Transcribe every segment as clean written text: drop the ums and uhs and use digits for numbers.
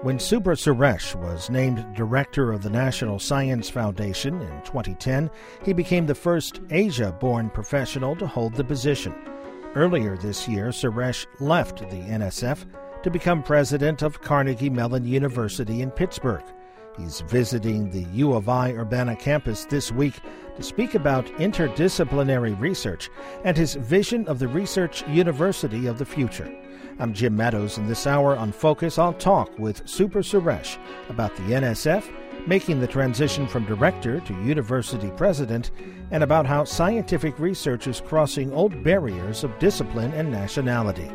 When Subra Suresh was named director of the National Science Foundation in 2010, he became the first Asia-born professional to hold the position. Earlier this year, Suresh left the NSF to become president of Carnegie Mellon University in Pittsburgh. He's visiting the U of I Urbana campus this week to speak about interdisciplinary research and his vision of the research university of the future. I'm Jim Meadows, and this hour on Focus, I'll talk with Subra Suresh about the NSF, making the transition from director to university president, and about how scientific research is crossing old barriers of discipline and nationality.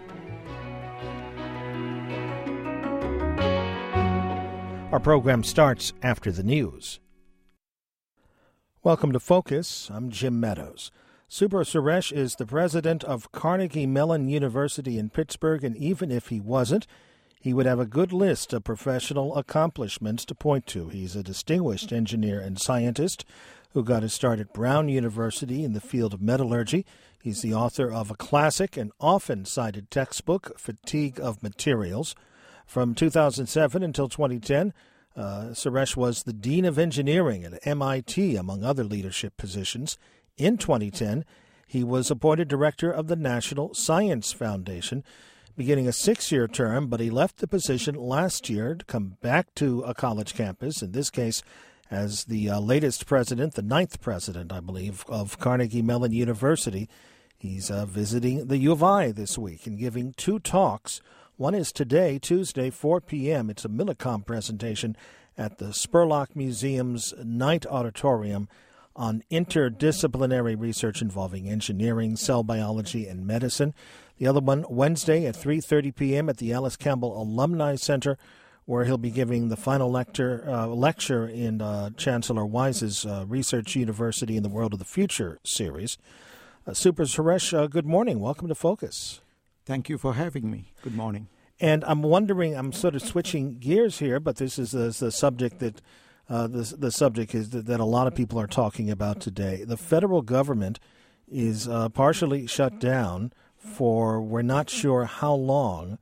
Our program starts after the news. Welcome to Focus. I'm Jim Meadows. Subra Suresh is the president of Carnegie Mellon University in Pittsburgh, and even if he wasn't, he would have a good list of professional accomplishments to point to. He's a distinguished engineer and scientist who got his start at Brown University in the field of metallurgy. He's the author of a classic and often cited textbook, Fatigue of Materials. From 2007 until 2010, Suresh was the Dean of Engineering at MIT, among other leadership positions. In 2010, he was appointed director of the National Science Foundation, beginning a 6-year term, but he left the position last year to come back to a college campus, in this case as the latest president, the 9th president, I believe, of Carnegie Mellon University. He's visiting the U of I this week and giving 2 talks. One is today, Tuesday, 4 p.m. It's a Millicom presentation at the Spurlock Museum's Knight Auditorium on interdisciplinary research involving engineering, cell biology, and medicine. The other one, Wednesday at 3:30 p.m. at the Alice Campbell Alumni Center, where he'll be giving the final lecture in Chancellor Wise's Research University in the World of the Future series. Subra Suresh, good morning. Welcome to Focus. Thank you for having me. Good morning. And I'm wondering, I'm sort of switching gears here, but this is the subject that the subject is that a lot of people are talking about today. The federal government is partially shut down for we're not sure how long.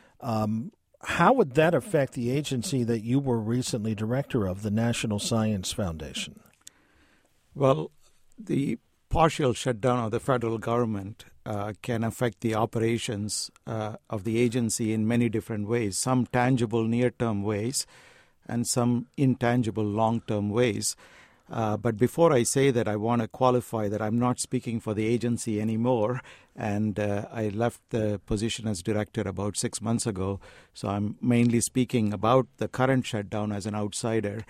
How would that affect the agency that you were recently director of, the National Science Foundation? Well, the partial shutdown of the federal government can affect the operations of the agency in many different ways, some tangible near-term ways and some intangible long-term ways. But before I say that, I want to qualify that I'm not speaking for the agency anymore, and I left the position as director about 6 months ago, so I'm mainly speaking about the current shutdown as an outsider.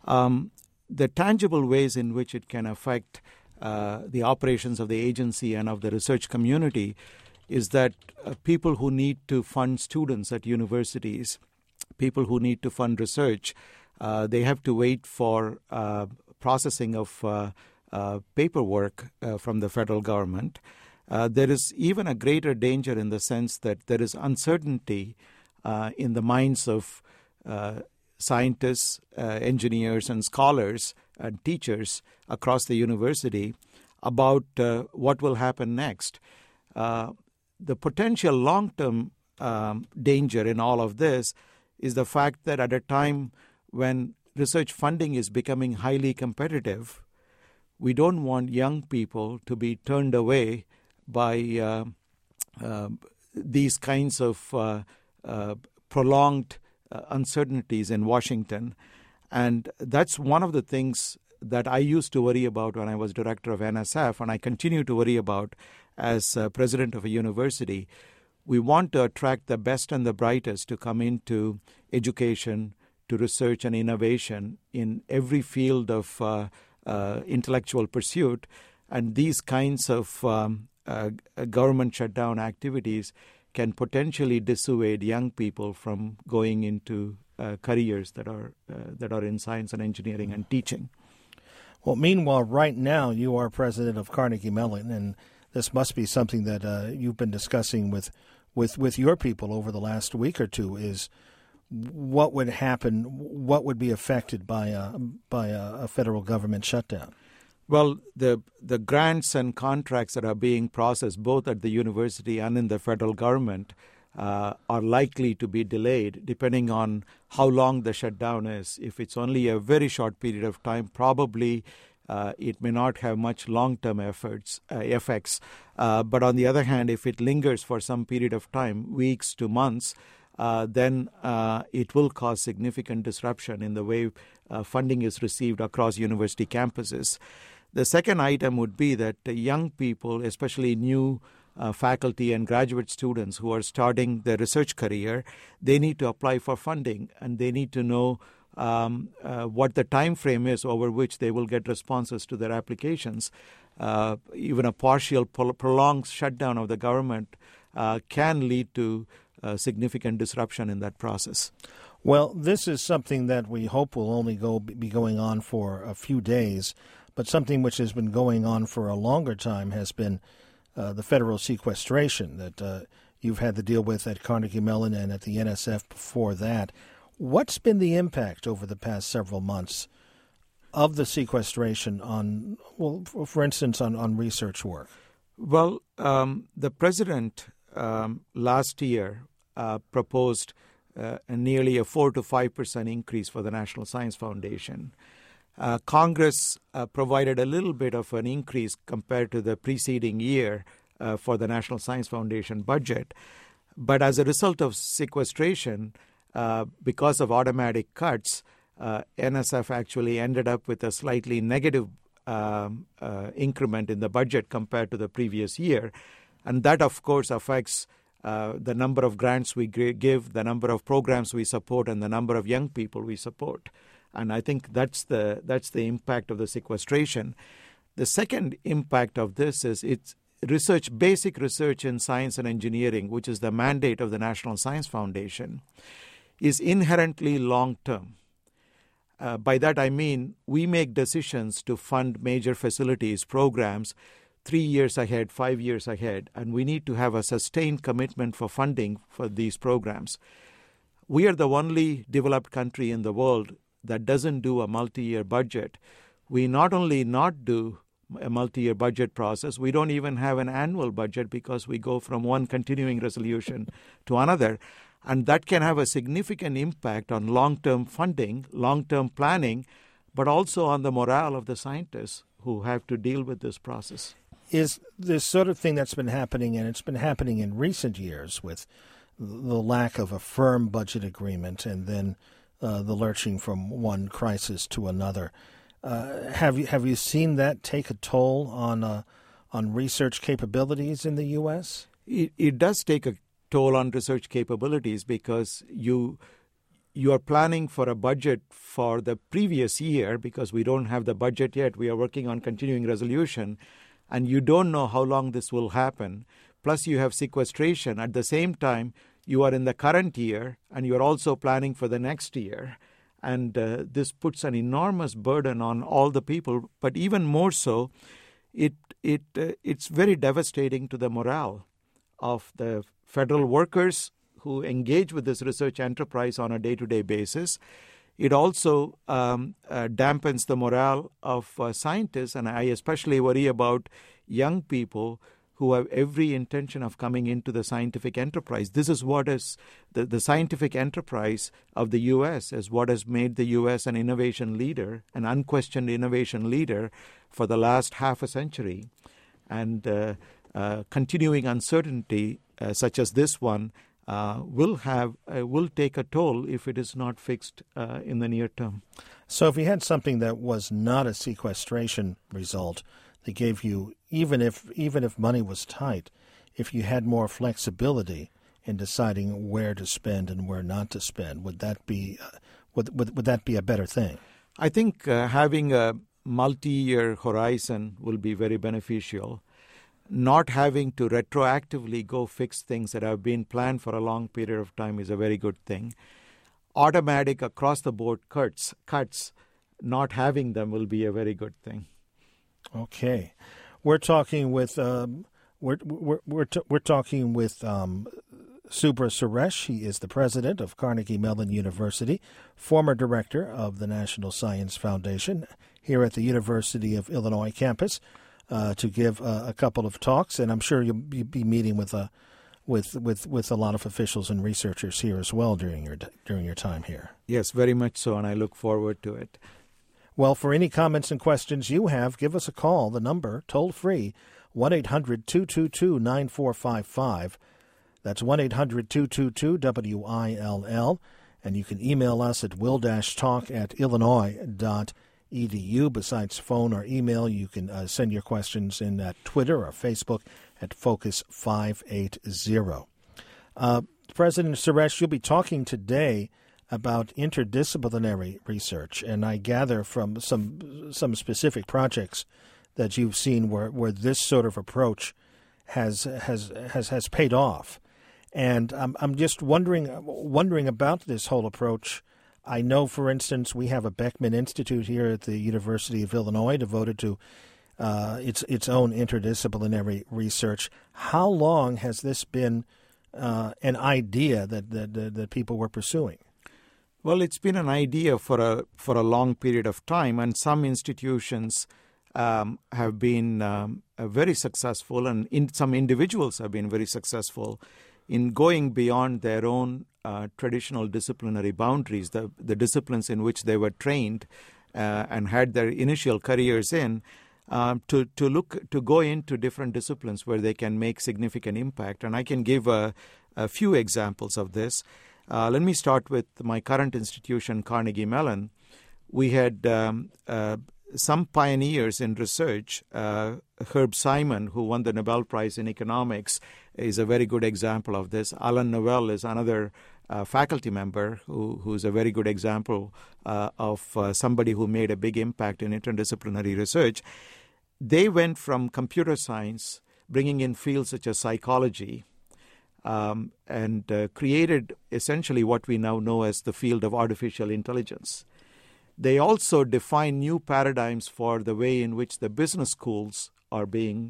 The tangible ways in which it can affect the operations of the agency and of the research community is that people who need to fund students at universities, people who need to fund research, they have to wait for processing of paperwork from the federal government. There is even a greater danger in the sense that there is uncertainty in the minds of scientists, engineers, and scholars and teachers across the university about what will happen next. The potential long-term danger in all of this is the fact that at a time when research funding is becoming highly competitive, we don't want young people to be turned away by these kinds of prolonged uncertainties in Washington. And that's one of the things that I used to worry about when I was director of NSF, and I continue to worry about as president of a university. We want to attract the best and the brightest to come into education, to research and innovation in every field of intellectual pursuit. And these kinds of government shutdown activities can potentially dissuade young people from going into careers that are in science and engineering and teaching. Well, meanwhile, right now you are president of Carnegie Mellon, and this must be something that you've been discussing with your people over the last week or two. Is what would happen? What would be affected by a federal government shutdown? Well, the grants and contracts that are being processed both at the university and in the federal government are likely to be delayed depending on how long the shutdown is. If it's only a very short period of time, probably it may not have much long-term effects. But on the other hand, if it lingers for some period of time, weeks to months, then it will cause significant disruption in the way funding is received across university campuses. The second item would be that young people, especially new faculty and graduate students who are starting their research career, they need to apply for funding, and they need to know what the time frame is over which they will get responses to their applications. Even a partial, prolonged shutdown of the government can lead to significant disruption in that process. Well, this is something that we hope will only be going on for a few days, but something which has been going on for a longer time has been the federal sequestration that you've had to deal with at Carnegie Mellon and at the NSF before that. What's been the impact over the past several months of the sequestration on, well, for instance, on research work? Well, the president last year proposed nearly a 4 to 5% increase for the National Science Foundation. Congress provided a little bit of an increase compared to the preceding year for the National Science Foundation budget. But as a result of sequestration, because of automatic cuts, NSF actually ended up with a slightly negative increment in the budget compared to the previous year. And that, of course, affects the number of grants we give, the number of programs we support, and the number of young people we support. And I think that's the impact of the sequestration. The second impact of this is it's basic research in science and engineering, which is the mandate of the National Science Foundation, is inherently long-term. By that I mean we make decisions to fund major facilities, programs, 3 years ahead, 5 years ahead, and we need to have a sustained commitment for funding for these programs. We are the only developed country in the world that doesn't do a multi-year budget. We not only not do a multi-year budget process, we don't even have an annual budget because we go from one continuing resolution to another. And that can have a significant impact on long-term funding, long-term planning, but also on the morale of the scientists who have to deal with this process. Is this sort of thing that's been happening, and it's been happening in recent years with the lack of a firm budget agreement and then the lurching from one crisis to another. Have you seen that take a toll on research capabilities in the U.S.? It does take a toll on research capabilities because you are planning for a budget for the previous year because we don't have the budget yet. We are working on continuing resolution, and you don't know how long this will happen. Plus, you have sequestration. At the same time, you are in the current year, and you are also planning for the next year. And this puts an enormous burden on all the people. But even more so, it's very devastating to the morale of the federal workers who engage with this research enterprise on a day-to-day basis. It also dampens the morale of scientists, and I especially worry about young people who have every intention of coming into the scientific enterprise. This is what is the scientific enterprise of the U.S. is what has made the U.S. an innovation leader, an unquestioned innovation leader for the last half a century. And continuing uncertainty such as this one will take a toll if it is not fixed in the near term. So if you had something that was not a sequestration result, that gave you, even if money was tight, if you had more flexibility in deciding where to spend and where not to spend, would that be a better thing? I think having a multi-year horizon will be very beneficial. Not having to retroactively go fix things that have been planned for a long period of time is a very good thing. Automatic across-the-board cuts, not having them will be a very good thing. Okay, we're talking with we're talking with Subra Suresh. He is the president of Carnegie Mellon University, former director of the National Science Foundation here at the University of Illinois campus, to give a couple of talks, and I'm sure you'll be meeting with with a lot of officials and researchers here as well during your time here. Yes, very much so, and I look forward to it. Well, for any comments and questions you have, give us a call. The number, toll-free, 1-800-222-9455. That's 1-800-222-WILL. And you can email us at will-talk@illinois.edu. Besides phone or email, you can send your questions in at Twitter or Facebook at Focus580. President Suresh, you'll be talking today about interdisciplinary research, and I gather from some specific projects that you've seen where this sort of approach has paid off. And I'm just wondering about this whole approach. I know, for instance, we have a Beckman Institute here at the University of Illinois devoted to its own interdisciplinary research. How long has this been an idea that people were pursuing? Well, it's been an idea for a long period of time, and some institutions have been very successful, and some individuals have been very successful in going beyond their own traditional disciplinary boundaries, the disciplines in which they were trained and had their initial careers in, to go into different disciplines where they can make significant impact. And I can give a few examples of this. Let me start with my current institution, Carnegie Mellon. We had some pioneers in research. Herb Simon, who won the Nobel Prize in Economics, is a very good example of this. Alan Novell is another faculty member who's a very good example of somebody who made a big impact in interdisciplinary research. They went from computer science, bringing in fields such as psychology, and created essentially what we now know as the field of artificial intelligence. They also defined new paradigms for the way in which the business schools are being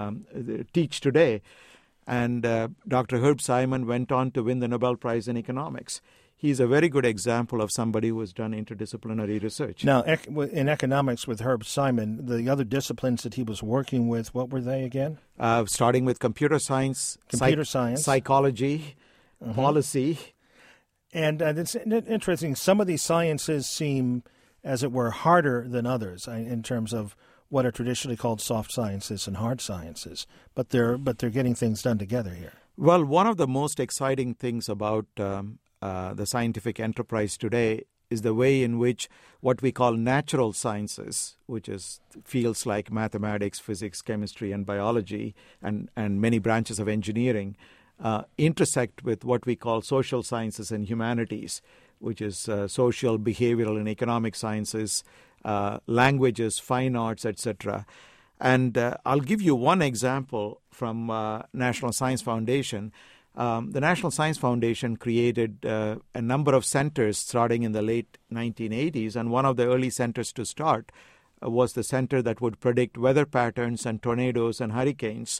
teach today. And Dr. Herb Simon went on to win the Nobel Prize in Economics. He's a very good example of somebody who has done interdisciplinary research. Now, in economics with Herb Simon, the other disciplines that he was working with, what were they again? Starting with computer science, psychology, policy. And it's interesting. Some of these sciences seem, as it were, harder than others in terms of what are traditionally called soft sciences and hard sciences. But they're getting things done together here. Well, one of the most exciting things about the scientific enterprise today is the way in which what we call natural sciences, which is fields like mathematics, physics, chemistry, and biology, and many branches of engineering, intersect with what we call social sciences and humanities, which is social, behavioral, and economic sciences, languages, fine arts, etc. And I'll give you one example from National Science Foundation. The National Science Foundation created a number of centers starting in the late 1980s, and one of the early centers to start was the center that would predict weather patterns and tornadoes and hurricanes.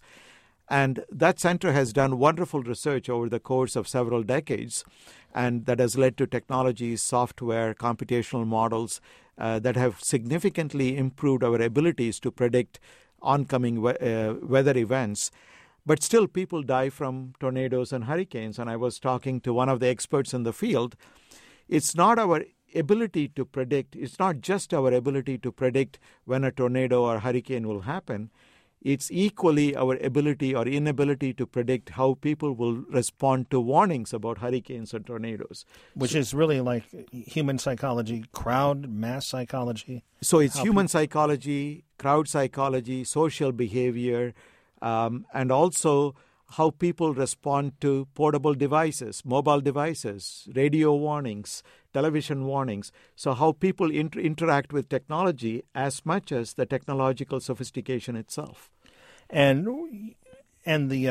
And that center has done wonderful research over the course of several decades, and that has led to technologies, software, computational models that have significantly improved our abilities to predict oncoming weather events. But still, people die from tornadoes and hurricanes. And I was talking to one of the experts in the field. It's not our ability to predict. It's not just our ability to predict when a tornado or hurricane will happen. It's equally our ability or inability to predict how people will respond to warnings about hurricanes and tornadoes. Which is really like human psychology, mass psychology. So it's human psychology, crowd psychology, social behavior, and also how people respond to portable devices, mobile devices, radio warnings, television warnings. So how people interact with technology as much as the technological sophistication itself. And the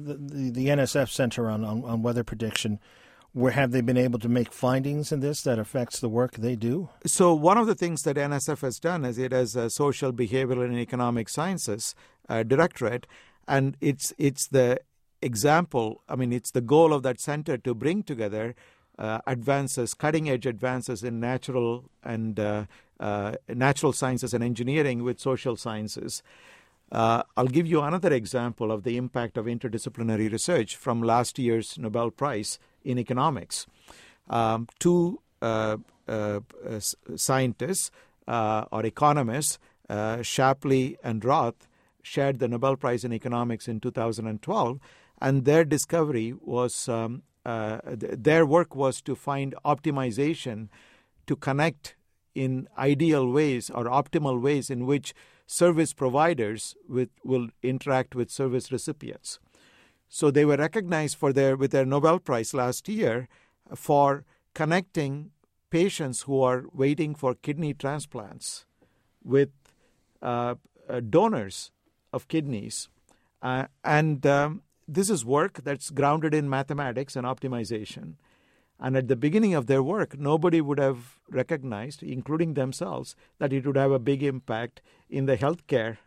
NSF Center on Weather Prediction, have they been able to make findings in this that affects the work they do? So one of the things that NSF has done is it has a Social, Behavioral, and Economic Sciences Directorate, and it's the example, it's the goal of that center to bring together advances, cutting-edge advances in natural sciences and engineering with social sciences. I'll give you another example of the impact of interdisciplinary research from last year's Nobel Prize in economics. Two scientists or economists, Shapley and Roth, shared the Nobel Prize in economics in 2012, and their discovery was their work was to find optimization to connect in ideal ways or optimal ways in which service providers will interact with service recipients. So they were recognized with their Nobel Prize last year for connecting patients who are waiting for kidney transplants with donors of kidneys. This is work that's grounded in mathematics and optimization. And at the beginning of their work, nobody would have recognized, including themselves, that it would have a big impact in the healthcare,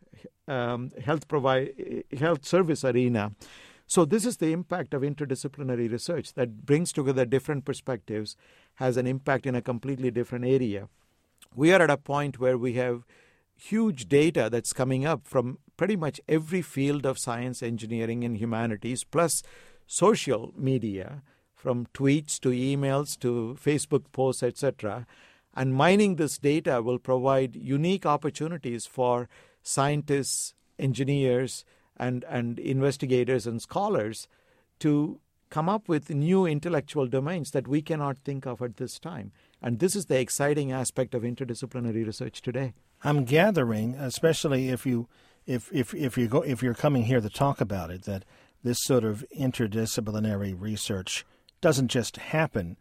health service arena. So this is the impact of interdisciplinary research that brings together different perspectives, has an impact in a completely different area. We are at a point where we have huge data that's coming up from pretty much every field of science, engineering, and humanities, plus social media, from tweets to emails to Facebook posts, etc. And mining this data will provide unique opportunities for scientists, engineers, and investigators and scholars to come up with new intellectual domains that we cannot think of at this time. And this is the exciting aspect of interdisciplinary research today. I'm gathering, especially if you're coming here to talk about it, that this sort of interdisciplinary research doesn't just happen.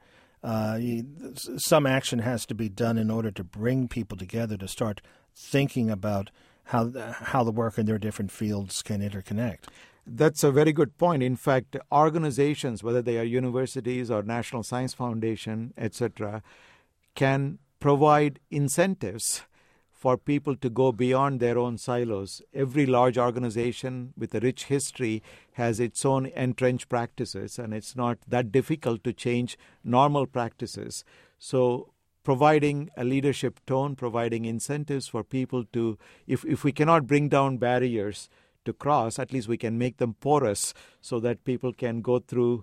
Some action has to be done in order to bring people together to start thinking about how the work in their different fields can interconnect. That's a very good point. In fact, organizations, whether they are universities or National Science Foundation, etc., can provide incentives for people to go beyond their own silos. Every large organization with a rich history has its own entrenched practices, and it's not that difficult to change normal practices. So providing a leadership tone, providing incentives for people to, if we cannot bring down barriers to cross, at least we can make them porous so that people can go from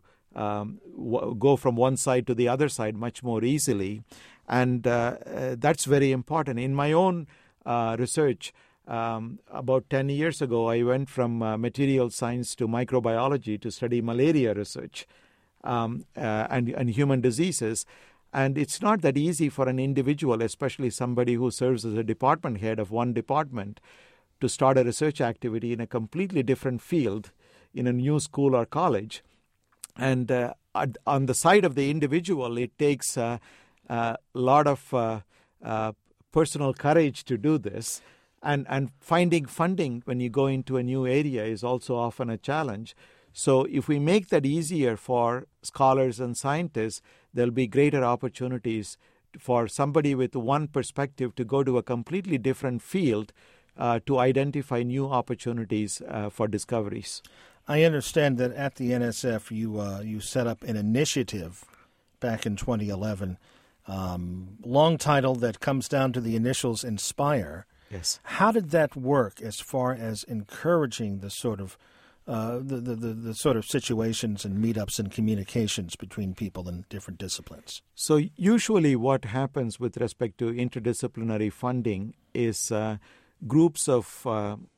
one side to the other side much more easily. And that's very important. In my own research, about 10 years ago, I went from material science to microbiology to study malaria research and human diseases. And it's not that easy for an individual, especially somebody who serves as a department head of one department, to start a research activity in a completely different field in a new school or college. And on the side of the individual, it takes a lot of personal courage to do this. And finding funding when you go into a new area is also often a challenge. So if we make that easier for scholars and scientists, there'll be greater opportunities for somebody with one perspective to go to a completely different field to identify new opportunities for discoveries. I understand that at the NSF you set up an initiative back in 2011, long title that comes down to the initials INSPIRE. Yes. How did that work as far as encouraging the sort of the sort of situations and meetups and communications between people in different disciplines? So usually what happens with respect to interdisciplinary funding is groups of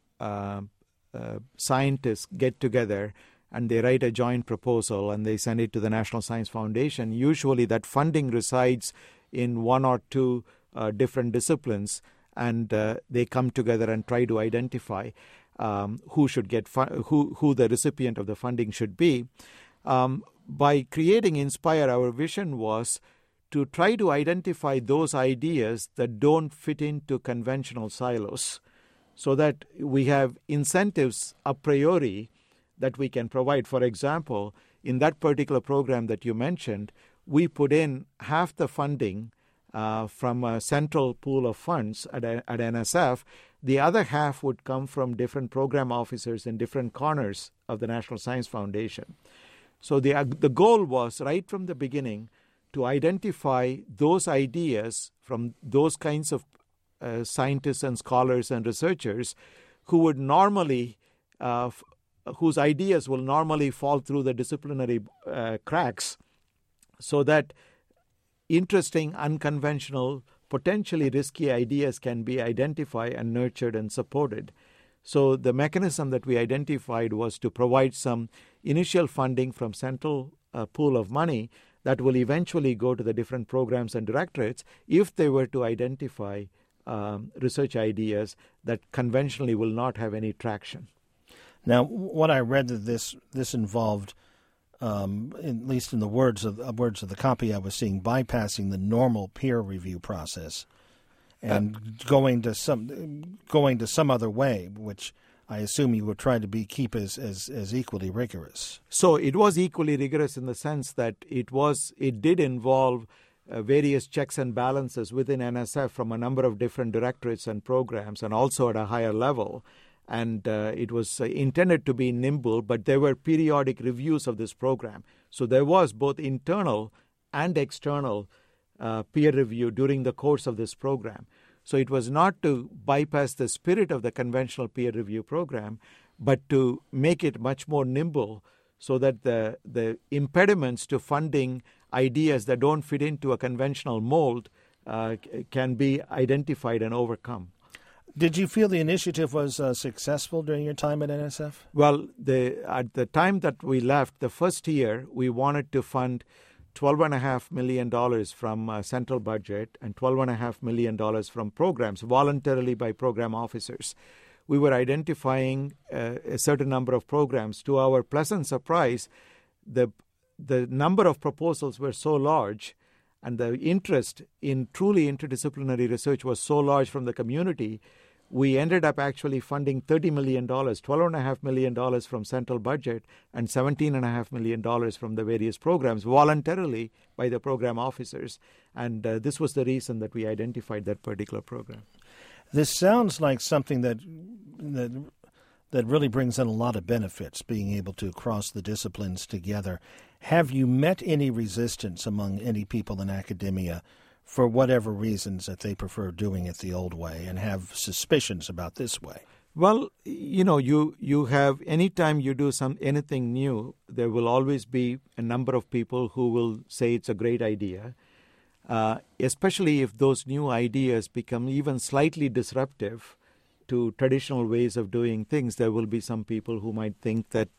scientists get together and they write a joint proposal and they send it to the National Science Foundation. Usually that funding resides in one or two different disciplines, and they come together and try to identify who should get who the recipient of the funding should be. By creating INSPIRE, our vision was to try to identify those ideas that don't fit into conventional silos, so that we have incentives a priori that we can provide. For example, in that particular program that you mentioned, we put in half the funding from a central pool of funds at NSF. The other half would come from different program officers in different corners of the National Science Foundation. So the goal was, right from the beginning, to identify those ideas from those kinds of scientists and scholars and researchers who would normally, whose ideas will normally fall through the disciplinary cracks, so that interesting, unconventional, potentially risky ideas can be identified and nurtured and supported. So the mechanism that we identified was to provide some initial funding from central pool of money that will eventually go to the different programs and directorates if they were to identify research ideas that conventionally will not have any traction. Now, what I read that this involved, at least in the words of the copy I was seeing, bypassing the normal peer review process and going to some other way, which I assume you would try to keep as equally rigorous. So it was equally rigorous in the sense that it did involve various checks and balances within NSF from a number of different directorates and programs, and also at a higher level. And it was intended to be nimble, but there were periodic reviews of this program. So there was both internal and external peer review during the course of this program. So it was not to bypass the spirit of the conventional peer review program, but to make it much more nimble so that the impediments to funding ideas that don't fit into a conventional mold can be identified and overcome. Did you feel the initiative was successful during your time at NSF? Well, at the time that we left, the first year, we wanted to fund $12.5 million from central budget and $12.5 million from programs, voluntarily by program officers. We were identifying a certain number of programs. To our pleasant surprise, the number of proposals were so large and the interest in truly interdisciplinary research was so large from the community, we ended up actually funding $30 million, $12.5 million from central budget and $17.5 million from the various programs voluntarily by the program officers. And this was the reason that we identified that particular program. This sounds like something that really brings in a lot of benefits, being able to cross the disciplines together. Have you met any resistance among any people in academia for whatever reasons that they prefer doing it the old way and have suspicions about this way? Well, you have, anytime you do anything new, there will always be a number of people who will say it's a great idea, especially if those new ideas become even slightly disruptive to traditional ways of doing things. There will be some people who might think that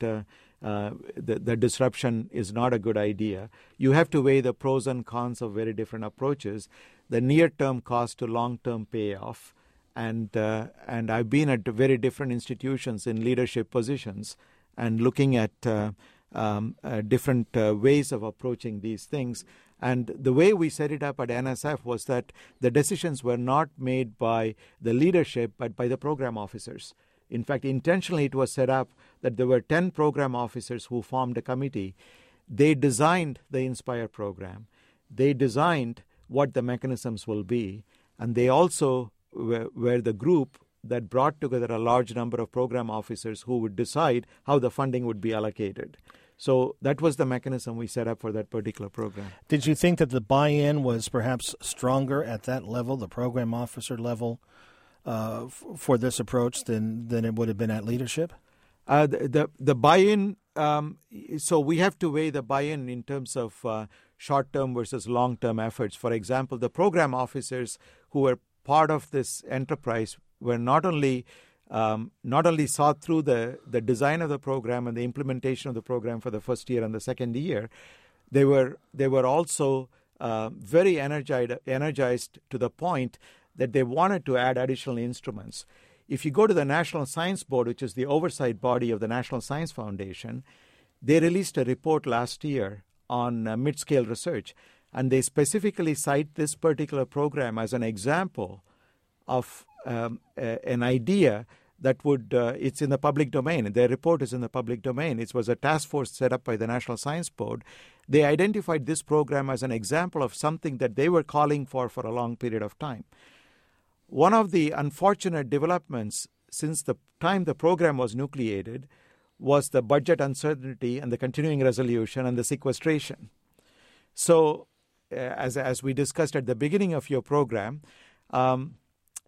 the disruption is not a good idea. You have to weigh the pros and cons of very different approaches, the near-term cost to long-term payoff. And I've been at very different institutions in leadership positions and looking at different ways of approaching these things. And the way we set it up at NSF was that the decisions were not made by the leadership, but by the program officers. In fact, intentionally it was set up that there were 10 program officers who formed a committee. They designed the Inspire program. They designed what the mechanisms will be. And they also were the group that brought together a large number of program officers who would decide how the funding would be allocated. So that was the mechanism we set up for that particular program. Did you think that the buy-in was perhaps stronger at that level, the program officer level, for this approach than it would have been at leadership? The buy-in, so we have to weigh the buy-in in terms of short-term versus long-term efforts. For example, the program officers who were part of this enterprise were not only saw through the design of the program and the implementation of the program for the first year and the second year, they were also very energized to the point that they wanted to add additional instruments. If you go to the National Science Board, which is the oversight body of the National Science Foundation, they released a report last year on mid-scale research, and they specifically cite this particular program as an example of an idea that would, it's in the public domain. Their report is in the public domain. It was a task force set up by the National Science Board. They identified this program as an example of something that they were calling for a long period of time. One of the unfortunate developments since the time the program was nucleated was the budget uncertainty and the continuing resolution and the sequestration. So, as we discussed at the beginning of your program,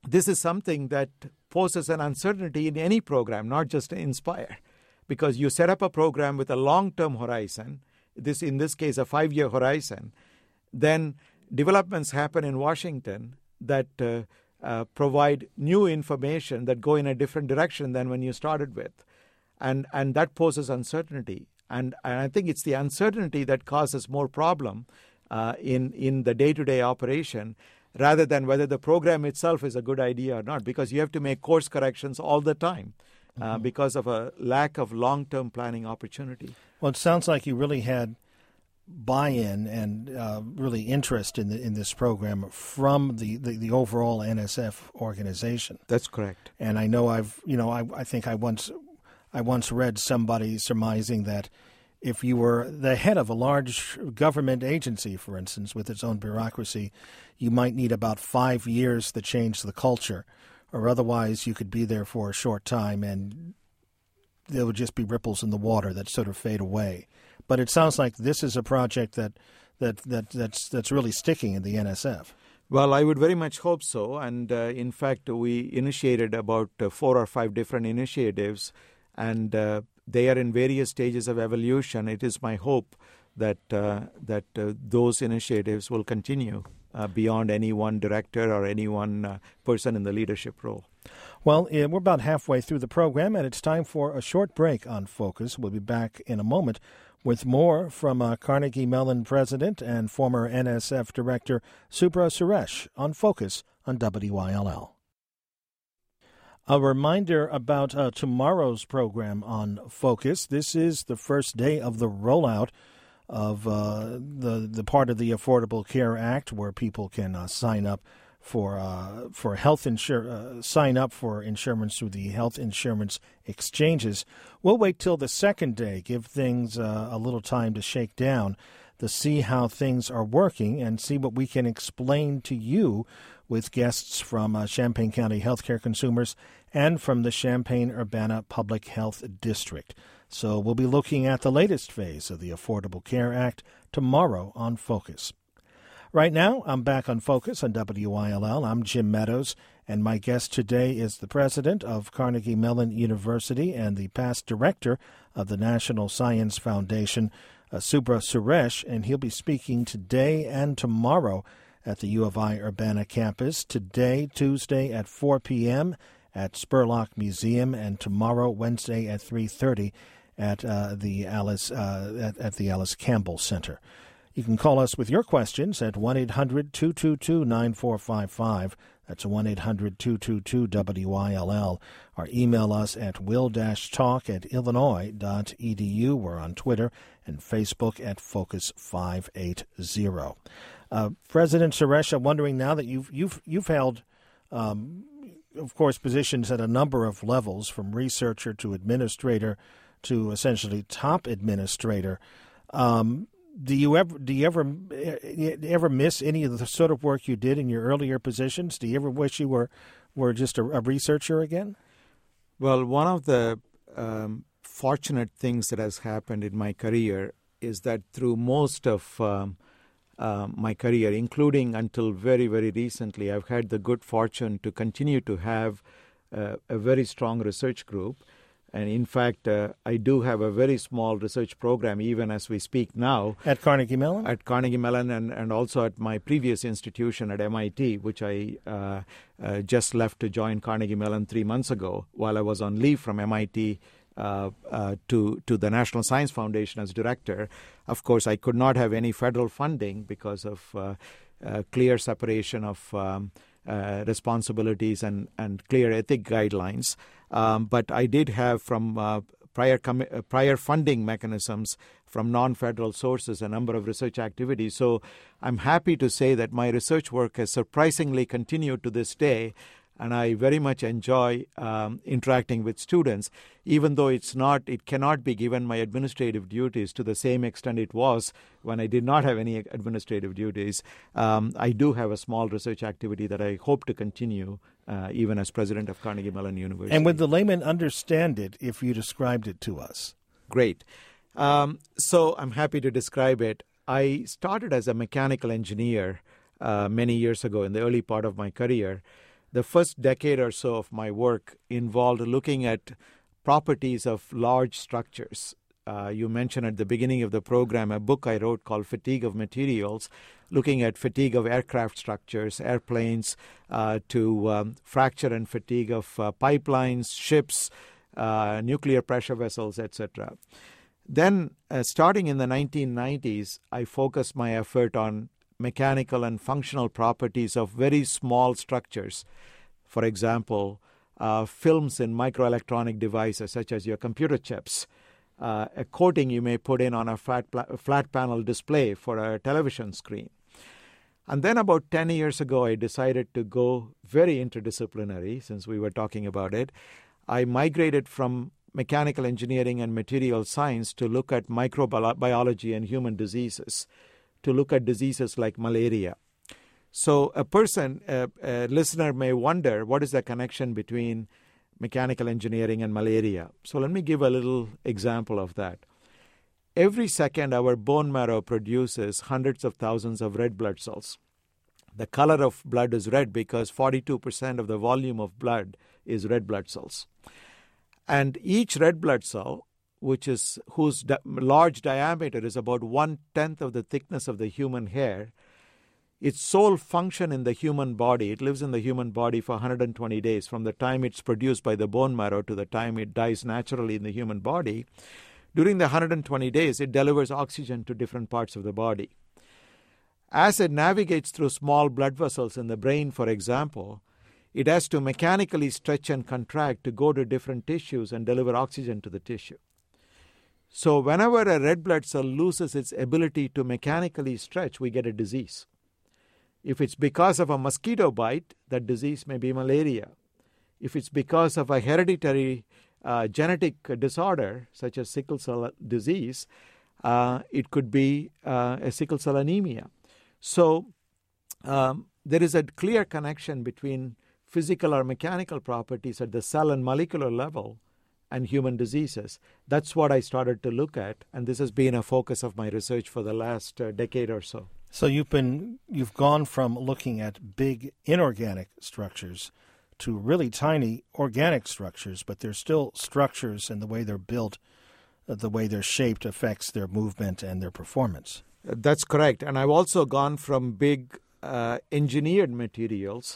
this is something that poses an uncertainty in any program, not just Inspire, because you set up a program with a long-term horizon, in this case a 5-year horizon, then developments happen in Washington that provide new information that go in a different direction than when you started with. And that poses uncertainty. And I think it's the uncertainty that causes more problem in the day-to-day operation rather than whether the program itself is a good idea or not, because you have to make course corrections all the time because of a lack of long-term planning opportunity. Well, it sounds like you really had buy-in and really interest in this program from the overall NSF organization. That's correct. And I know I think I once read somebody surmising that if you were the head of a large government agency, for instance, with its own bureaucracy, you might need about 5 years to change the culture, or otherwise you could be there for a short time and there would just be ripples in the water that sort of fade away. But it sounds like this is a project that's really sticking in the NSF. Well, I would very much hope so. And in fact, we initiated about 4 or 5 different initiatives, and they are in various stages of evolution. It is my hope that those initiatives will continue beyond any one director or any one person in the leadership role. Well, we're about halfway through the program, and it's time for a short break on Focus. We'll be back in a moment with more from Carnegie Mellon President and former NSF Director Subra Suresh on Focus on WYLL. A reminder about tomorrow's program on Focus. This is the first day of the rollout of the part of the Affordable Care Act where people can sign up for health insurance, sign up for insurance through the health insurance exchanges. We'll wait till the second day, give things a little time to shake down, to see how things are working and see what we can explain to you with guests from Champaign County Healthcare Consumers and from the Champaign-Urbana Public Health District. So we'll be looking at the latest phase of the Affordable Care Act tomorrow on Focus. Right now, I'm back on Focus on WYLL. I'm Jim Meadows, and my guest today is the president of Carnegie Mellon University and the past director of the National Science Foundation, Subra Suresh, and he'll be speaking today and tomorrow at the U of I Urbana campus. Today, Tuesday at 4 p.m. at Spurlock Museum, and tomorrow, Wednesday at 3:30 at the Alice Campbell Center. You can call us with your questions at 1-800-222-9455. That's 1-800-222-WYLL. Or email us at will-talk@illinois.edu. We're on Twitter and Facebook at Focus 580. President Suresh, I'm wondering now that you've held, of course, positions at a number of levels, from researcher to administrator to essentially top administrator. Do you ever miss any of the sort of work you did in your earlier positions? Do you ever wish you were just a researcher again? Well, one of the fortunate things that has happened in my career is that through most of my career, including until very, very recently, I've had the good fortune to continue to have a very strong research group. And in fact, I do have a very small research program, even as we speak now. At Carnegie Mellon? At Carnegie Mellon and also at my previous institution at MIT, which I just left to join Carnegie Mellon 3 months ago while I was on leave from MIT to the National Science Foundation as director. Of course, I could not have any federal funding because of clear separation of responsibilities and clear ethic guidelines. But I did have from prior funding mechanisms from non-federal sources a number of research activities. So I'm happy to say that my research work has surprisingly continued to this day, and I very much enjoy interacting with students, even though it cannot be given my administrative duties to the same extent it was when I did not have any administrative duties. I do have a small research activity that I hope to continue even as president of Carnegie Mellon University. And would the layman understand it if you described it to us? Great. So I'm happy to describe it. I started as a mechanical engineer many years ago in the early part of my career. the first decade or so of my work involved looking at properties of large structures. You mentioned at the beginning of the program a book I wrote called Fatigue of Materials, looking at fatigue of aircraft structures, airplanes, to fracture and fatigue of pipelines, ships, nuclear pressure vessels, etc. Then, starting in the 1990s, I focused my effort on mechanical and functional properties of very small structures. For example, films in microelectronic devices such as your computer chips, a coating you may put in on a flat panel display for a television screen. And then about 10 years ago, I decided to go very interdisciplinary, since we were talking about it. I migrated from mechanical engineering and material science to look at microbiology and human diseases, to look at diseases like malaria. So a listener may wonder, what is the connection between mechanical engineering and malaria? So let me give a little example of that. Every second, our bone marrow produces hundreds of thousands of red blood cells. The color of blood is red because 42% of the volume of blood is red blood cells. And each red blood cell, whose large diameter is about 1/10 of the thickness of the human hair, its sole function in the human body, it lives in the human body for 120 days, from the time it's produced by the bone marrow to the time it dies naturally in the human body. During the 120 days, it delivers oxygen to different parts of the body. As it navigates through small blood vessels in the brain, for example, it has to mechanically stretch and contract to go to different tissues and deliver oxygen to the tissue. So whenever a red blood cell loses its ability to mechanically stretch, we get a disease. If it's because of a mosquito bite, that disease may be malaria. If it's because of a hereditary genetic disorder, such as sickle cell disease, it could be a sickle cell anemia. So there is a clear connection between physical or mechanical properties at the cell and molecular level and human diseases. That's what I started to look at, and this has been a focus of my research for the last decade or so. So you've gone from looking at big inorganic structures to really tiny organic structures, but they're still structures, and the way they're built, the way they're shaped affects their movement and their performance. That's correct. And I've also gone from big engineered materials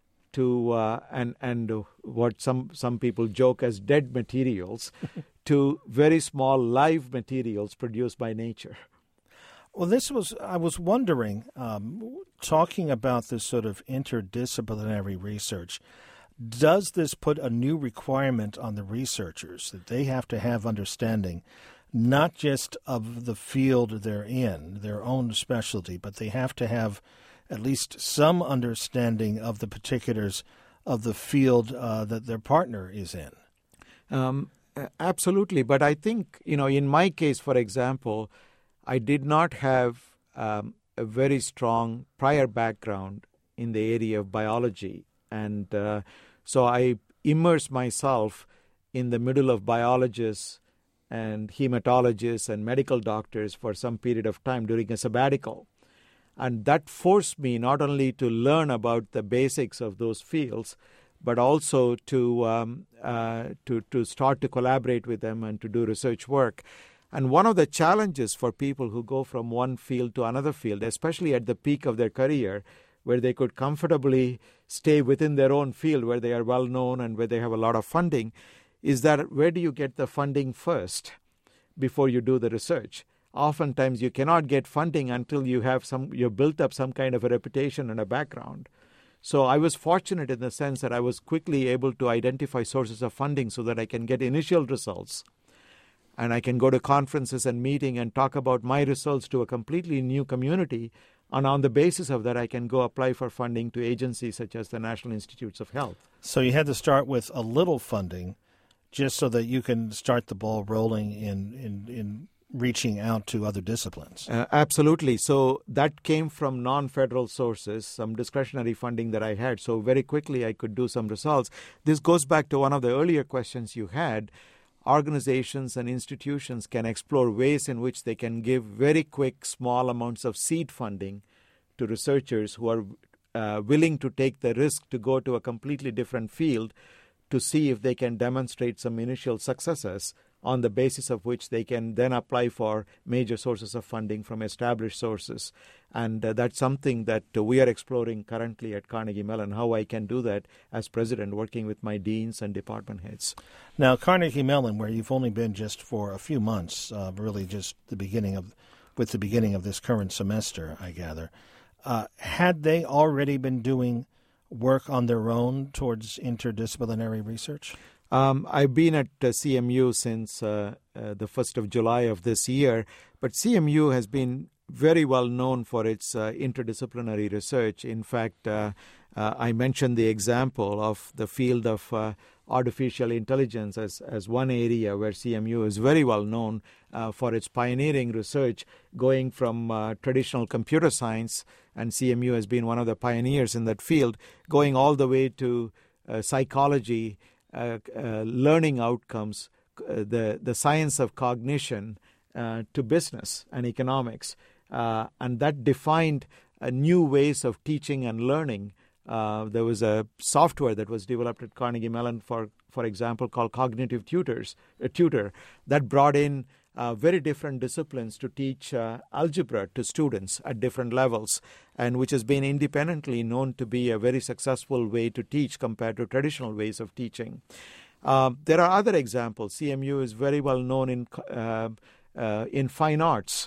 to and what some people joke as dead materials to very small live materials produced by nature. Well, I was wondering, talking about this sort of interdisciplinary research, does this put a new requirement on the researchers that they have to have understanding not just of the field they're in, their own specialty, but they have to have at least some understanding of the particulars of the field that their partner is in? Absolutely. But I think, in my case, for example, I did not have a very strong prior background in the area of biology. And so I immersed myself in the middle of biologists and hematologists and medical doctors for some period of time during a sabbatical. And that forced me not only to learn about the basics of those fields, but also to start to collaborate with them and to do research work. And one of the challenges for people who go from one field to another field, especially at the peak of their career, where they could comfortably stay within their own field, where they are well known and where they have a lot of funding, is that where do you get the funding first before you do the research? Oftentimes you cannot get funding until you've built up some kind of a reputation and a background. So I was fortunate in the sense that I was quickly able to identify sources of funding so that I can get initial results. And I can go to conferences and meetings and talk about my results to a completely new community. And on the basis of that, I can go apply for funding to agencies such as the National Institutes of Health. So you had to start with a little funding just so that you can start the ball rolling in reaching out to other disciplines. Absolutely. So that came from non-federal sources, some discretionary funding that I had. So very quickly I could do some results. This goes back to one of the earlier questions you had. Organizations and institutions can explore ways in which they can give very quick, small amounts of seed funding to researchers who are willing to take the risk to go to a completely different field to see if they can demonstrate some initial successes on the basis of which they can then apply for major sources of funding from established sources. And that's something that we are exploring currently at Carnegie Mellon, how I can do that as president, working with my deans and department heads. Now, Carnegie Mellon, where you've only been just for a few months, really just the beginning of this current semester, I gather, had they already been doing work on their own towards interdisciplinary research? I've been at CMU since the 1st of July of this year, but CMU has been very well known for its interdisciplinary research. In fact, I mentioned the example of the field of artificial intelligence as one area where CMU is very well known for its pioneering research, going from traditional computer science, and CMU has been one of the pioneers in that field, going all the way to psychology, learning outcomes, the science of cognition, to business and economics. And that defined new ways of teaching and learning. There was a software that was developed at Carnegie Mellon, for example, called Cognitive Tutor, that brought in very different disciplines to teach algebra to students at different levels, and which has been independently known to be a very successful way to teach compared to traditional ways of teaching. There are other examples. CMU is very well known in fine arts,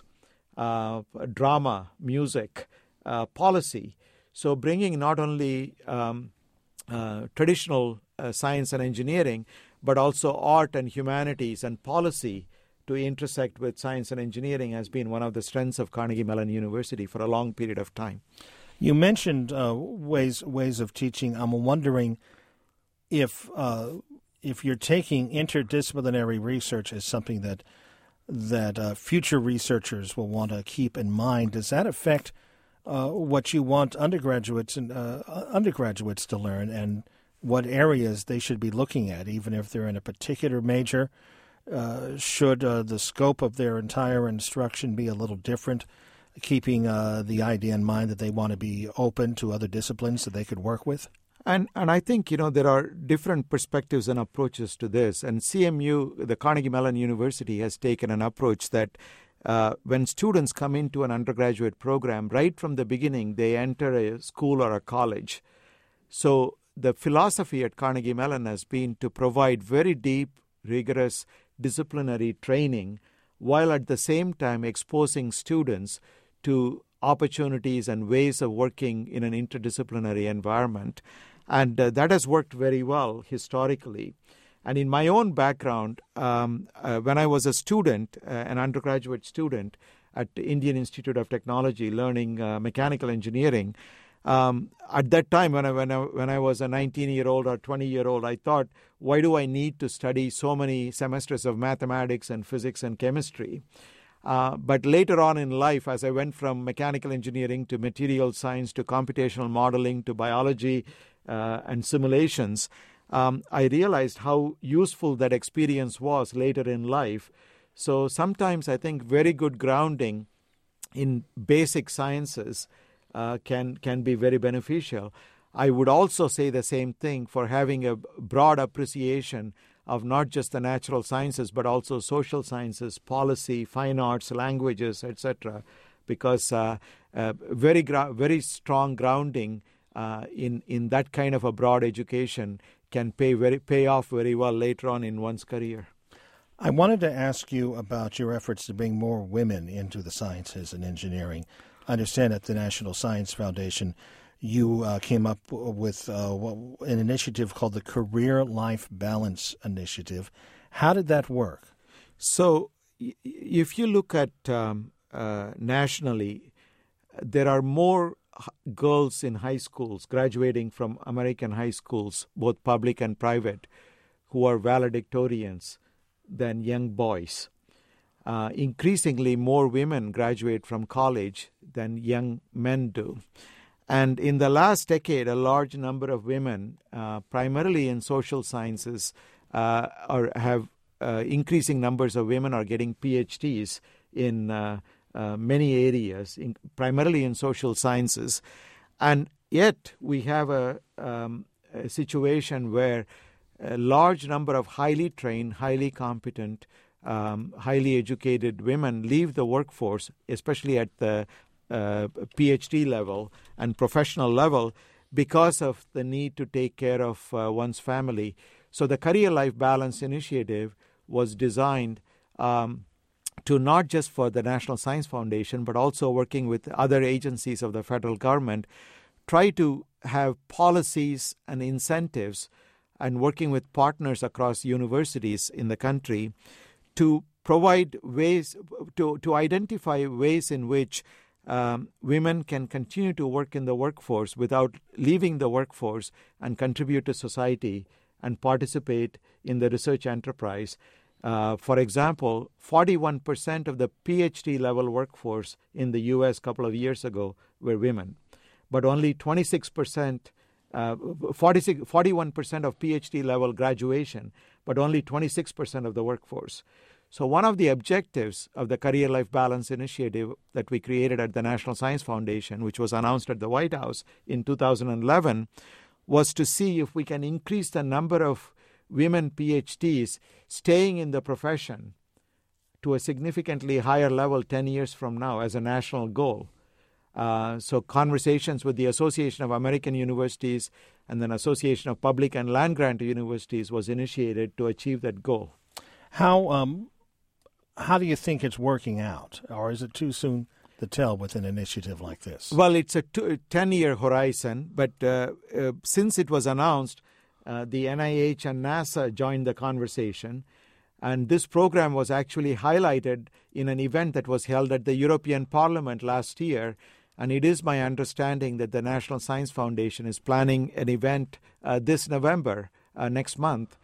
drama, music, policy. So bringing not only traditional science and engineering, but also art and humanities and policy to intersect with science and engineering has been one of the strengths of Carnegie Mellon University for a long period of time. You mentioned ways of teaching. I'm wondering if you're taking interdisciplinary research as something that future researchers will want to keep in mind. Does that affect what you want undergraduates to learn, and what areas they should be looking at, even if they're in a particular major? Should the scope of their entire instruction be a little different, keeping the idea in mind that they want to be open to other disciplines that they could work with? And I think, there are different perspectives and approaches to this. And CMU, the Carnegie Mellon University, has taken an approach that when students come into an undergraduate program, right from the beginning, they enter a school or a college. So the philosophy at Carnegie Mellon has been to provide very deep, rigorous disciplinary training, while at the same time exposing students to opportunities and ways of working in an interdisciplinary environment. And that has worked very well historically. And in my own background, when I was a student, an undergraduate student at the Indian Institute of Technology, learning mechanical engineering, at that time, when I was a 19-year-old or 20-year-old, I thought, why do I need to study so many semesters of mathematics and physics and chemistry? But later on in life, as I went from mechanical engineering to material science to computational modeling to biology and simulations, I realized how useful that experience was later in life. So sometimes I think very good grounding in basic sciences can be very beneficial. I would also say the same thing for having a broad appreciation of not just the natural sciences, but also social sciences, policy, fine arts, languages, etc. Because very strong grounding in that kind of a broad education can pay off very well later on in one's career. I wanted to ask you about your efforts to bring more women into the sciences and engineering. I understand at the National Science Foundation, you came up with an initiative called the Career Life Balance Initiative. How did that work? So if you look at nationally, there are more girls in high schools graduating from American high schools, both public and private, who are valedictorians than young boys. Increasingly, more women graduate from college than young men do. And in the last decade, a large number of women, primarily in social sciences, increasing numbers of women are getting PhDs in many areas, primarily in social sciences. And yet we have a situation where a large number of highly trained, highly competent, highly educated women leave the workforce, especially at the PhD level and professional level, because of the need to take care of one's family. So the Career Life Balance Initiative was designed to not just for the National Science Foundation, but also working with other agencies of the federal government, try to have policies and incentives and working with partners across universities in the country to provide ways, to identify ways in which women can continue to work in the workforce without leaving the workforce and contribute to society and participate in the research enterprise. For example, 41% of the PhD level workforce in the U.S. a couple of years ago were women, but only 41% of PhD level graduation, but only 26% of the workforce. So one of the objectives of the Career Life Balance Initiative that we created at the National Science Foundation, which was announced at the White House in 2011, was to see if we can increase the number of women PhDs staying in the profession to a significantly higher level 10 years from now as a national goal. So conversations with the Association of American Universities and then Association of Public and Land-Grant Universities was initiated to achieve that goal. How do you think it's working out? Or is it too soon to tell with an initiative like this? Well, it's a 10-year horizon, but since it was announced, the NIH and NASA joined the conversation. And this program was actually highlighted in an event that was held at the European Parliament last year. And it is my understanding that the National Science Foundation is planning an event this November, next month,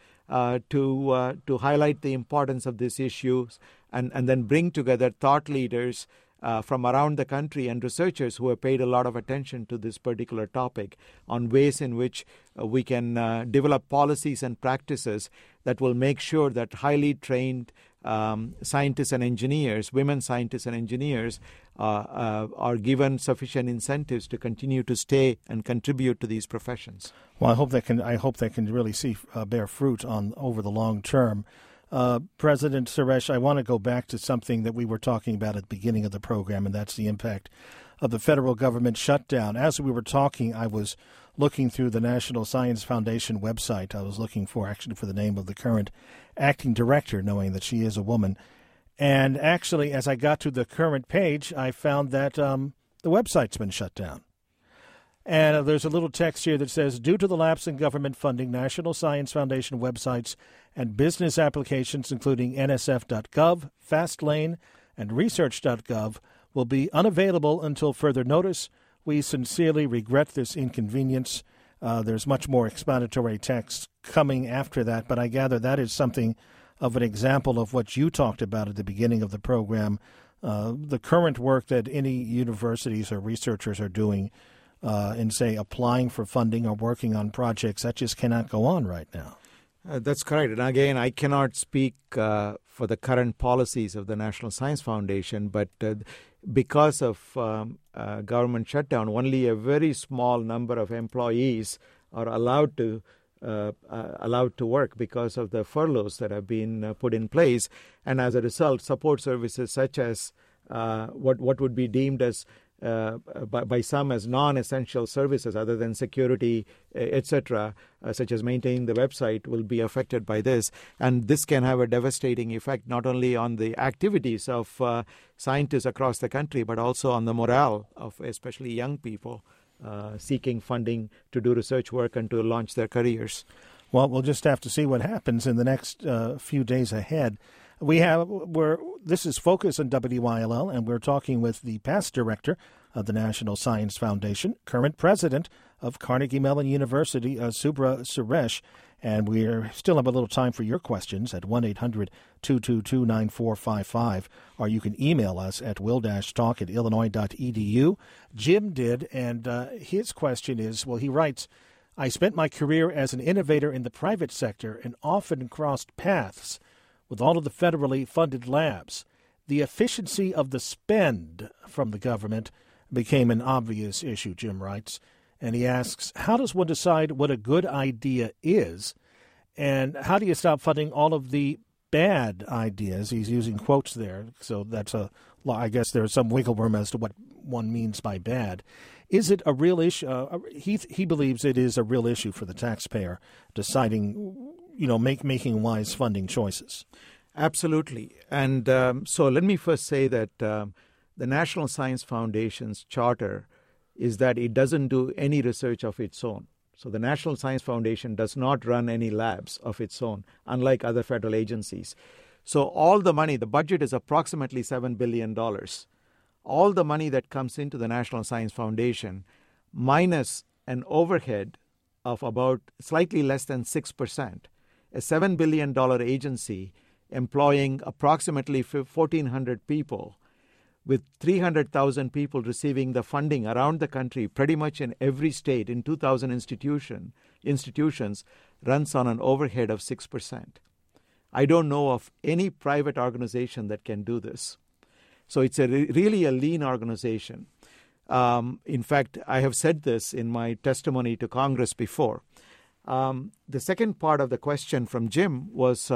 to highlight the importance of these issues and then bring together thought leaders from around the country and researchers who have paid a lot of attention to this particular topic on ways in which we can develop policies and practices that will make sure that highly trained scientists and engineers, women scientists and engineers, are given sufficient incentives to continue to stay and contribute to these professions. Well, I hope that can really bear fruit over the long term. President Suresh, I want to go back to something that we were talking about at the beginning of the program, and that's the impact of the federal government shutdown. As we were talking, I was looking through the National Science Foundation website. I was looking for the name of the current acting director, knowing that she is a woman. And actually, as I got to the current page, I found that the website's been shut down. And there's a little text here that says, due to the lapse in government funding, National Science Foundation websites and business applications, including nsf.gov, Fastlane, and research.gov, will be unavailable until further notice. We sincerely regret this inconvenience. There's much more explanatory text coming after that, but I gather that is something of an example of what you talked about at the beginning of the program, the current work that any universities or researchers are doing in, say, applying for funding or working on projects. That just cannot go on right now. That's correct. And again, I cannot speak for the current policies of the National Science Foundation, but because of government shutdown, only a very small number of employees are allowed to work because of the furloughs that have been put in place. And as a result, support services such as what would be deemed as by some as non-essential services other than security, etc., such as maintaining the website, will be affected by this. And this can have a devastating effect not only on the activities of scientists across the country, but also on the morale of especially young people seeking funding to do research work and to launch their careers. Well, we'll just have to see what happens in the next few days ahead. This is Focus on WYLL, and we're talking with the past director of the National Science Foundation, current president of Carnegie Mellon University, Subra Suresh, and we still have a little time for your questions at 1-800-222-9455, or you can email us at will-talk@illinois.edu. Jim did, and his question is, he writes, I spent my career as an innovator in the private sector and often crossed paths with all of the federally funded labs. The efficiency of the spend from the government became an obvious issue, Jim writes. And he asks, how does one decide what a good idea is? And how do you stop funding all of the bad ideas? He's using quotes there, so I guess there's some wiggle room as to what one means by bad. Is it a real issue? He believes it is a real issue for the taxpayer deciding, making wise funding choices. Absolutely. And so let me first say that the National Science Foundation's charter is that it doesn't do any research of its own. So the National Science Foundation does not run any labs of its own, unlike other federal agencies. So all the money, the budget is approximately $7 billion. All the money that comes into the National Science Foundation, minus an overhead of about slightly less than 6%, a $7 billion agency employing approximately 1,400 people, with 300,000 people receiving the funding around the country, pretty much in every state, in 2,000 institutions, runs on an overhead of 6%. I don't know of any private organization that can do this. So it's really a lean organization. In fact, I have said this in my testimony to Congress before. The second part of the question from Jim was,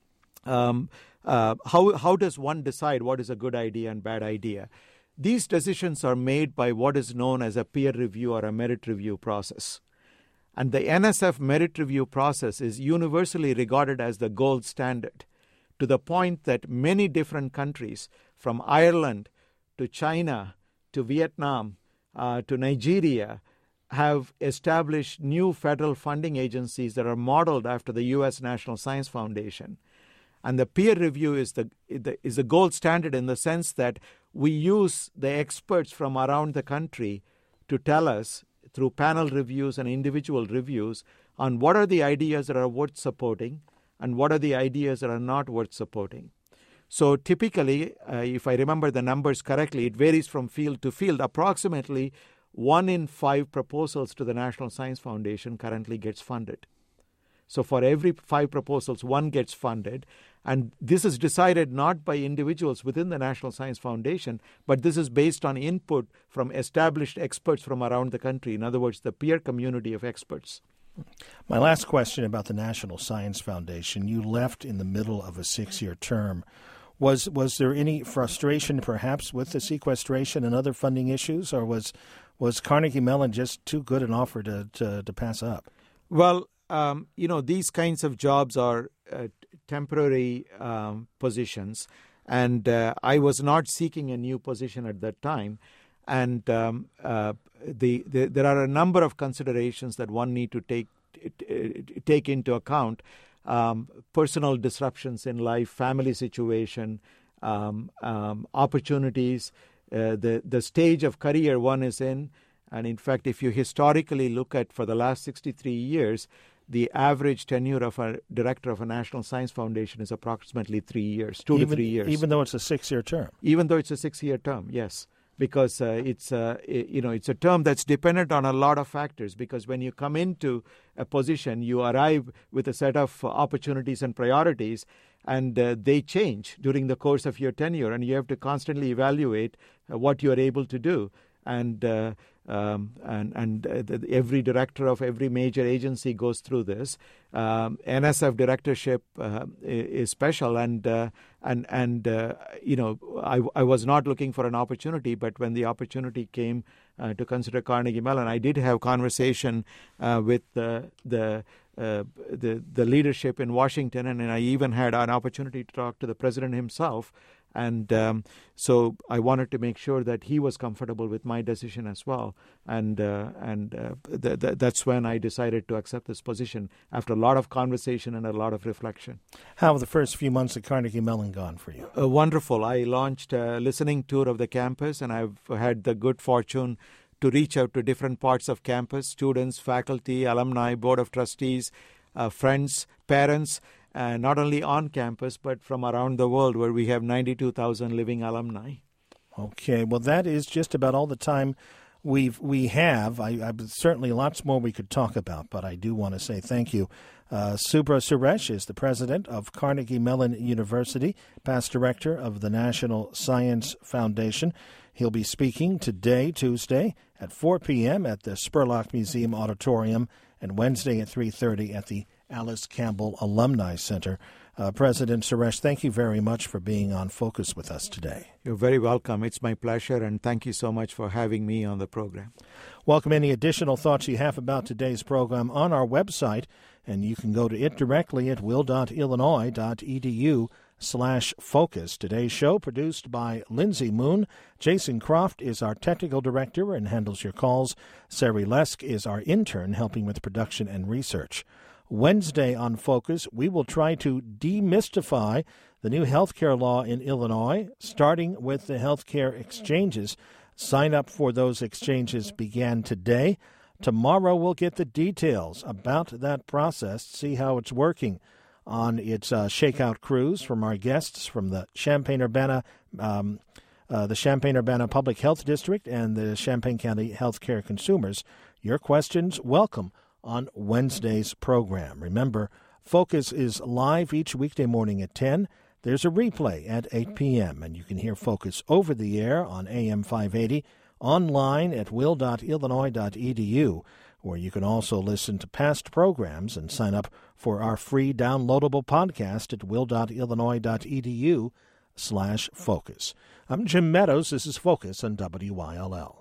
how does one decide what is a good idea and bad idea? These decisions are made by what is known as a peer review or a merit review process. And the NSF merit review process is universally regarded as the gold standard, to the point that many different countries, from Ireland to China to Vietnam to Nigeria, have established new federal funding agencies that are modeled after the U.S. National Science Foundation. And the peer review is the gold standard in the sense that we use the experts from around the country to tell us, through panel reviews and individual reviews, on what are the ideas that are worth supporting and what are the ideas that are not worth supporting. So typically, if I remember the numbers correctly, it varies from field to field. Approximately 1 in 5 proposals to the National Science Foundation currently gets funded. So for every 5 proposals, 1 gets funded. And this is decided not by individuals within the National Science Foundation, but this is based on input from established experts from around the country. In other words, the peer community of experts. My last question about the National Science Foundation. You left in the middle of a 6-year term. Was there any frustration perhaps with the sequestration and other funding issues, or was Carnegie Mellon just too good an offer to pass up? Well, these kinds of jobs are temporary positions, and I was not seeking a new position at that time. And there are a number of considerations that one need to take into account. Personal disruptions in life, family situation, opportunities, the stage of career one is in. And in fact, if you historically look at for the last 63 years, the average tenure of a director of a National Science Foundation is approximately 3 years, 2 to 3 years. Even though it's a 6-year term? Even though it's a 6-year term, yes. Because it's a term that's dependent on a lot of factors. Because when you come into a position, you arrive with a set of opportunities and priorities, and they change during the course of your tenure, and you have to constantly evaluate what you are able to do. And every director of every major agency goes through this. NSF directorship is special, I was not looking for an opportunity, but when the opportunity came to consider Carnegie Mellon, I did have conversation with the leadership in Washington, and I even had an opportunity to talk to the president himself. And so I wanted to make sure that he was comfortable with my decision as well. And that's when I decided to accept this position after a lot of conversation and a lot of reflection. How have the first few months at Carnegie Mellon gone for you? Wonderful. I launched a listening tour of the campus, and I've had the good fortune to reach out to different parts of campus, students, faculty, alumni, board of trustees, friends, parents, not only on campus, but from around the world, where we have 92,000 living alumni. Okay, well, that is just about all the time we have. I certainly lots more we could talk about, but I do want to say thank you Subra Suresh is the president of Carnegie Mellon University, past director of the National Science Foundation. He'll be speaking today, Tuesday, at 4 p.m. at the Spurlock Museum Auditorium and Wednesday at 3:30 at the Alice Campbell Alumni Center. President Suresh, thank you very much for being on Focus with us today. You're very welcome. It's my pleasure, and thank you so much for having me on the program. Welcome any additional thoughts you have about today's program on our website, and you can go to it directly at will.illinois.edu/focus. Today's show produced by Lindsay Moon. Jason Croft is our technical director and handles your calls. Sari Lesk is our intern helping with production and research. Wednesday on Focus, we will try to demystify the new health care law in Illinois, starting with the health care exchanges. Sign up for those exchanges began today. Tomorrow we'll get the details about that process, see how it's working on its shakeout cruise from our guests from the Champaign-Urbana Public Health District and the Champaign County Healthcare Consumers. Your questions welcome on Wednesday's program. Remember, Focus is live each weekday morning at 10. There's a replay at 8 p.m., and you can hear Focus over the air on AM 580, online at will.illinois.edu, where you can also listen to past programs and sign up for our free downloadable podcast at will.illinois.edu/focus. I'm Jim Meadows. This is Focus on WYLL.